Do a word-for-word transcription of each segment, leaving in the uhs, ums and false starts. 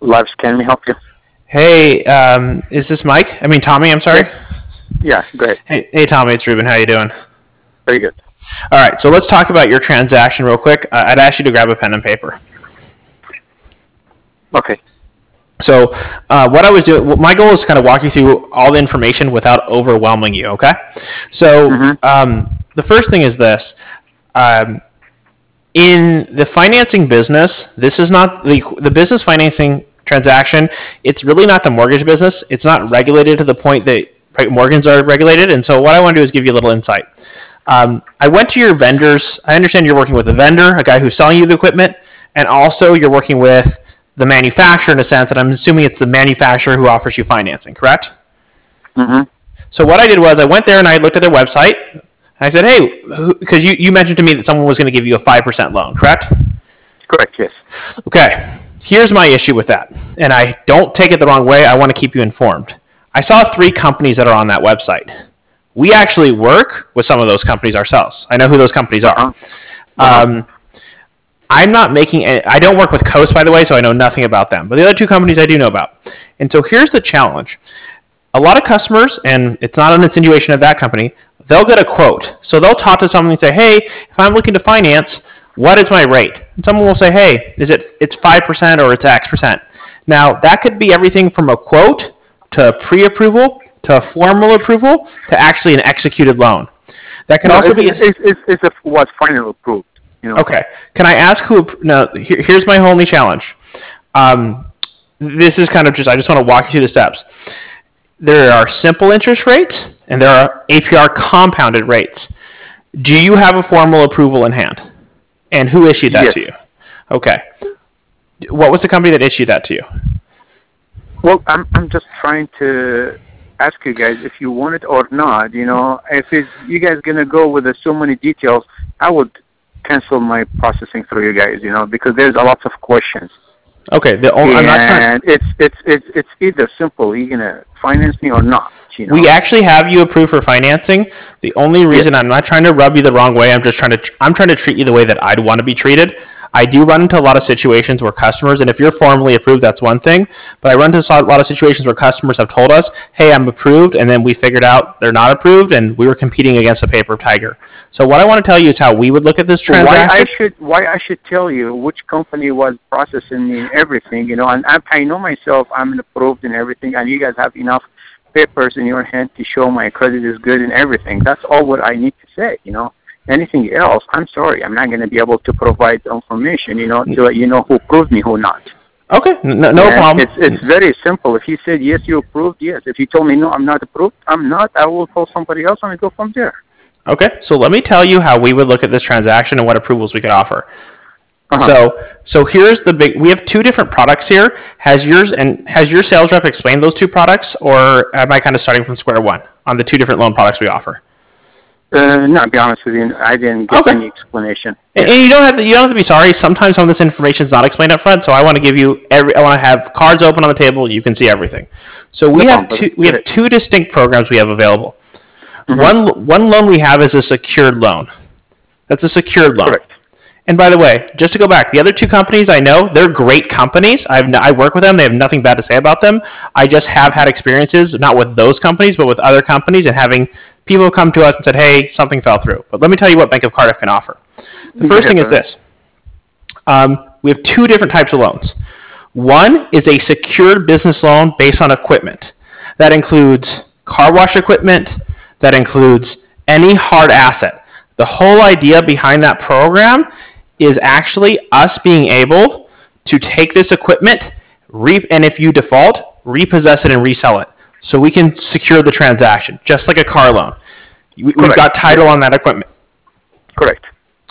Lives, can we help you? Hey, um, is this Mike? I mean Tommy. I'm sorry. Yeah, go ahead. Hey, hey, Tommy. It's Ruben. How you doing? Very good. All right. So let's talk about your transaction real quick. Uh, I'd ask you to grab a pen and paper. Okay. So uh, what I was doing, my goal is to kind of walk you through all the information without overwhelming you. Okay. So Mm-hmm. um, the first thing is this. Um, in the financing business, this is not the the business financing transaction. It's really not the mortgage business. It's not regulated to the point that mortgages are regulated. And so what I want to do is give you a little insight. Um, I went to your vendors. I understand you're working with a vendor, a guy who's selling you the equipment, and also you're working with the manufacturer in a sense, and I'm assuming it's the manufacturer who offers you financing, correct? Mm-hmm. So what I did was I went there and I looked at their website. And I said, hey, because you, you mentioned to me that someone was going to give you a five percent loan, correct? Correct, yes. Okay, here's my issue with that. And I don't take it the wrong way. I want to keep you informed. I saw three companies that are on that website. We actually work with some of those companies ourselves. I know who those companies are. Uh-huh. Uh-huh. Um, I'm not making any, I don't work with Coast, by the way, so I know nothing about them. But the other two companies I do know about. And so here's the challenge. A lot of customers, and it's not an insinuation of that company, they'll get a quote. So they'll talk to someone and say, hey, if I'm looking to finance, what is my rate? And someone will say, hey, is it it's five percent or it's X percent? Now, that could be everything from a quote to pre-approval to a formal approval to actually an executed loan. That can No, also it's, be... it's, it's, it's a, what's finally approved. You know? Okay. Can I ask who... Now, here, here's my only challenge. Um, this is kind of just... I just want to walk you through the steps. There are simple interest rates, and there are A P R compounded rates. Do you have a formal approval in hand? And who issued that Yes. to you? Okay. What was the company that issued that to you? Well, I'm I'm just trying to ask you guys if you want it or not. You know, if it's, you guys gonna go with the, so many details, I would cancel my processing through you guys. You know, because there's a lot of questions. Okay. The only, I'm not trying, And it's it's it's it's either simple. You gonna finance me or not? You know? we actually have you approved for financing. The only reason Yes. I'm not trying to rub you the wrong way, I'm just trying to I'm trying to treat you the way that I'd want to be treated. I do run into a lot of situations where customers, and if you're formally approved, that's one thing, but I run into a lot of situations where customers have told us, hey, I'm approved, and then we figured out they're not approved, and we were competing against a paper tiger. So what I want to tell you is how we would look at this Why transaction. I should why I should tell you which company was processing me and everything, you know, and I, I know myself I'm approved and everything, and you guys have enough papers in your hand to show my credit is good and everything. That's all what I need to say, you know. Anything else, I'm sorry, I'm not going to be able to provide the information, you know, to let you know who proved me, who not. Okay, no, no And problem. It's it's very simple. If you said yes, you approved, yes. If you told me no, I'm not approved, I'm not. I will call somebody else and go from there. Okay, so let me tell you how we would look at this transaction and what approvals we could offer. Uh-huh. So, so here's the big. We have two different products here. Has yours and has your sales rep explained those two products, or am I kind of starting from square one on the two different loan products we offer? Uh, no, to be honest with you, I didn't get Okay. any explanation. And, and you don't have to. You don't have to be sorry. Sometimes some of this information is not explained up front, so I want to give you every. I want to have cards open on the table. You can see everything. So we No have problem, two. but- We have two distinct programs we have available. Mhm. One one loan we have is a secured loan. That's a secured loan. Correct. And by the way, just to go back, the other two companies I know, they're great companies. I've n- I work with them. They have nothing bad to say about them. I just have had experiences, not with those companies, but with other companies, and having people come to us and said, hey, something fell through. But let me tell you what Bank of Cardiff can offer. The first thing is this. Um, we have two different types of loans. One is a secured business loan based on equipment. That includes car wash equipment. That includes any hard asset. The whole idea behind that program is actually us being able to take this equipment, re- and if you default, repossess it and resell it. So we can secure the transaction, just like a car loan. We- We've Correct. got title on that equipment. Correct.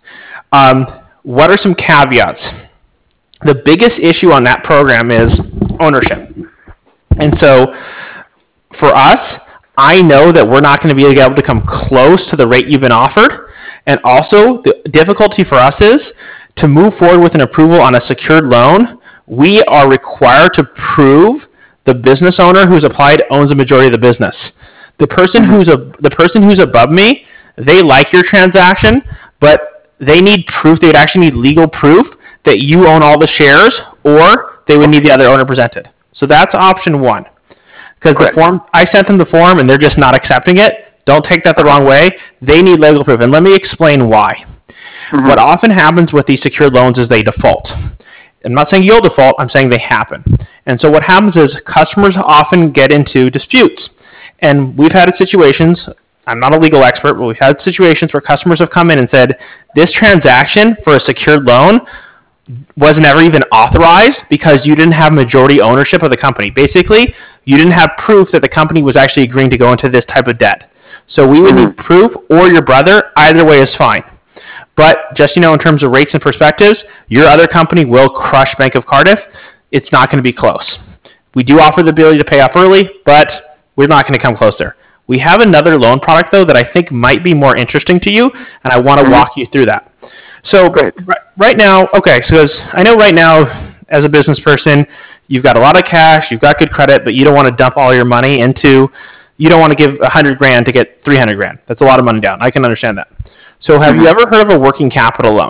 Um, what are some caveats? The biggest issue on that program is ownership. And so for us, I know that we're not going to be able to come close to the rate you've been offered. And also, the difficulty for us is to move forward with an approval on a secured loan, we are required to prove the business owner who's applied owns a majority of the business. The person mm-hmm. who's a the person who's above me, they like your transaction, but they need proof. They would actually need legal proof that you own all the shares, or they would need the other owner presented. So that's option one. Because the form, I sent them the form and they're just not accepting it. Don't take that the wrong way. They need legal proof. And let me explain why. Mm-hmm. What often happens with these secured loans is they default. I'm not saying you'll default, I'm saying they happen. And so what happens is customers often get into disputes. And we've had situations, I'm not a legal expert, but we've had situations where customers have come in and said, this transaction for a secured loan was never even authorized because you didn't have majority ownership of the company. Basically, you didn't have proof that the company was actually agreeing to go into this type of debt. So we would need proof, or your brother. Either way is fine. But just, you know, in terms of rates and perspectives, your other company will crush Bank of Cardiff. It's not going to be close. We do offer the ability to pay off early, but we're not going to come close there. We have another loan product, though, that I think might be more interesting to you, and I want to mm-hmm. walk you through that. So right, right now, okay, so I know right now, as a business person, you've got a lot of cash, you've got good credit, but you don't want to dump all your money into, you don't want to give one hundred grand to get three hundred grand. That's a lot of money down. I can understand that. So have mm-hmm. you ever heard of a working capital loan?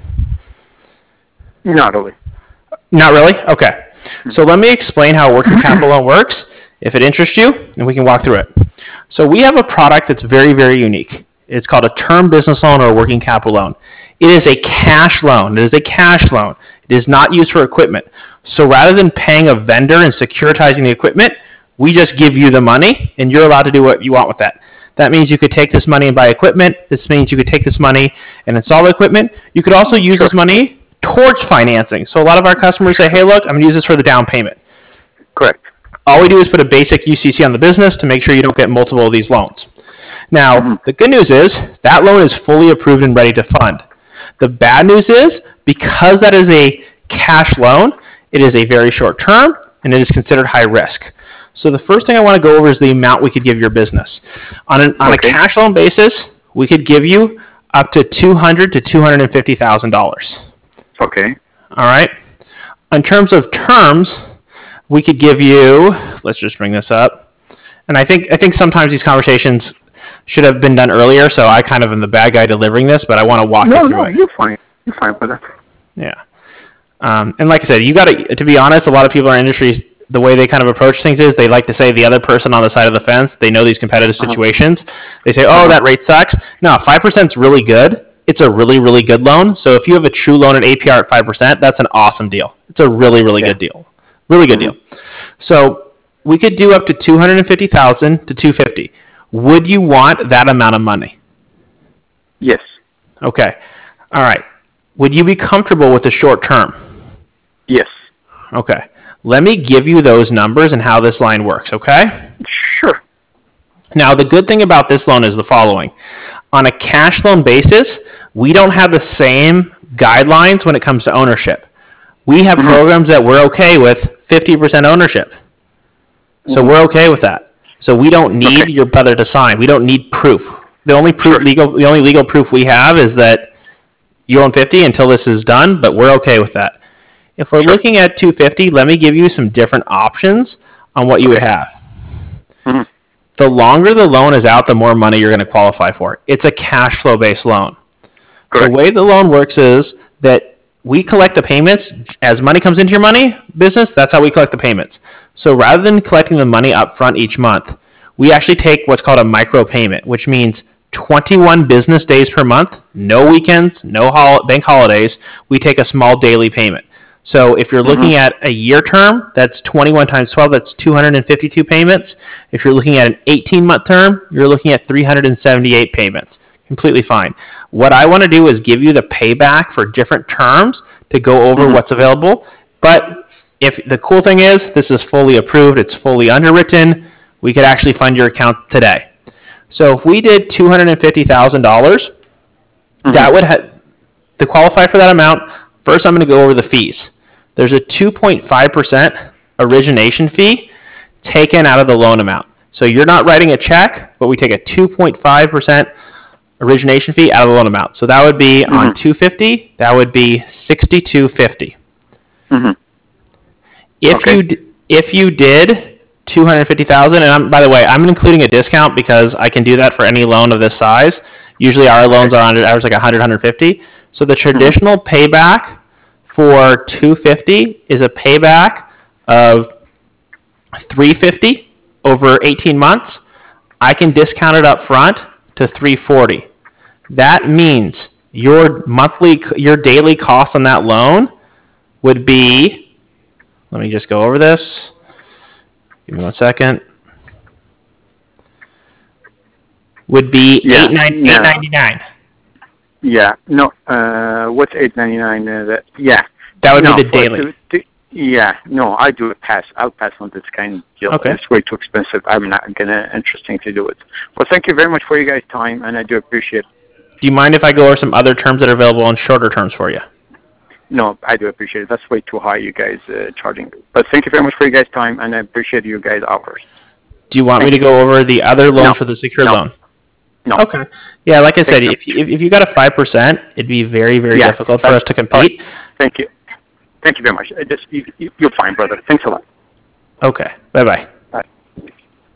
Not really. Not really? Okay. Mm-hmm. So let me explain how a working capital loan works, if it interests you, and we can walk through it. So we have a product that's very, very unique. It's called a term business loan or a working capital loan. It is a cash loan. It is a cash loan. It is not used for equipment. So rather than paying a vendor and securitizing the equipment, we just give you the money, and you're allowed to do what you want with that. That means you could take this money and buy equipment. This means you could take this money and install the equipment. You could also use sure. this money towards financing. So a lot of our customers say, hey, look, I'm going to use this for the down payment. Correct. All we do is put a basic U C C on the business to make sure you don't get multiple of these loans. Now, mm-hmm. the good news is that loan is fully approved and ready to fund. The bad news is, because that is a cash loan, it is a very short term, and it is considered high risk. So the first thing I want to go over is the amount we could give your business. On, an, on okay. a cash loan basis, we could give you up to two hundred thousand to two hundred fifty thousand dollars. Okay. All right. In terms of terms, we could give you, let's just bring this up. And I think I think sometimes these conversations should have been done earlier, so I kind of am the bad guy delivering this, but I want to walk no, you through no, it. No, you're fine. You're fine with that. Yeah. Um, and like I said, you got to, to be honest, a lot of people in our industries, the way they kind of approach things is they like to say the other person on the side of the fence, they know these competitive situations. Uh-huh. They say, oh, that rate sucks. No, five percent is really good. It's a really, really good loan. So if you have a true loan at A P R at five percent, that's an awesome deal. It's a really, really yeah. good deal. Really good mm-hmm. deal. So we could do up to two hundred fifty thousand dollars to two hundred fifty thousand dollars. Would you want that amount of money? Yes. Okay. All right. Would you be comfortable with the short term? Yes. Okay. Let me give you those numbers and how this line works, okay? Sure. Now, the good thing about this loan is the following. On a cash loan basis, we don't have the same guidelines when it comes to ownership. We have mm-hmm. programs that we're okay with fifty percent ownership. So mm-hmm. we're okay with that. So we don't need okay. your brother to sign. We don't need proof. The only proof, sure. legal, the only legal proof we have is that you own fifty until this is done, but we're okay with that. If we're sure. looking at two hundred fifty, let me give you some different options on what you okay. would have. Mm-hmm. The longer the loan is out, the more money you're going to qualify for. It's a cash flow based loan. Correct. The way the loan works is that we collect the payments as money comes into your money business. That's how we collect the payments. So rather than collecting the money up front each month, we actually take what's called a micro payment, which means twenty-one business days per month, no weekends, no hol- bank holidays. We take a small daily payment. So if you're mm-hmm. looking at a year term, that's twenty-one times twelve, that's two hundred fifty-two payments. If you're looking at an eighteen-month term, you're looking at three hundred seventy-eight payments. Completely fine. What I want to do is give you the payback for different terms to go over mm-hmm. what's available. But if the cool thing is, this is fully approved, it's fully underwritten, we could actually fund your account today. So if we did two hundred fifty thousand dollars, mm-hmm. that would ha- to qualify for that amount. First, I'm going to go over the fees. There's a two point five percent origination fee taken out of the loan amount. So you're not writing a check, but we take a two point five percent origination fee out of the loan amount. So that would be mm-hmm. on two hundred fifty thousand dollars, that would be sixty-two fifty. Mm-hmm. If okay. you if you did two hundred fifty thousand dollars, and I'm, by the way, I'm including a discount because I can do that for any loan of this size. Usually our loans are on average like one hundred, one hundred fifty. So the traditional mm-hmm. payback for two fifty is a payback of three fifty over eighteen months. I can discount it up front to three forty. That means your monthly, your daily cost on that loan would be, let me just go over this. Give me one second. Would be Yeah, eight yeah. ninety-nine. Yeah, no, uh, what's eight ninety-nine? Uh, that, yeah. That would no, be the for- daily. to- to- yeah, no, I do a pass. I'll pass on this kind of deal. Okay. It's way too expensive. I'm not gonna interesting to do it. Well, thank you very much for you guys' time, and I do appreciate it. Do you mind if I go over some other terms that are available on shorter terms for you? No, I do appreciate it. That's way too high, you guys uh, charging. But thank you very much for you guys' time, and I appreciate you guys' offers. Do you want me to go over the other loan No. for the secured No. loan? No. Okay. Yeah, like I said, Thank you. if you, if you got a five percent, it'd be very, very Yeah, difficult for that's- us to compete. Thank you. Thank you very much. I just you, you, you're fine, brother. Thanks a lot. Okay. Bye-bye.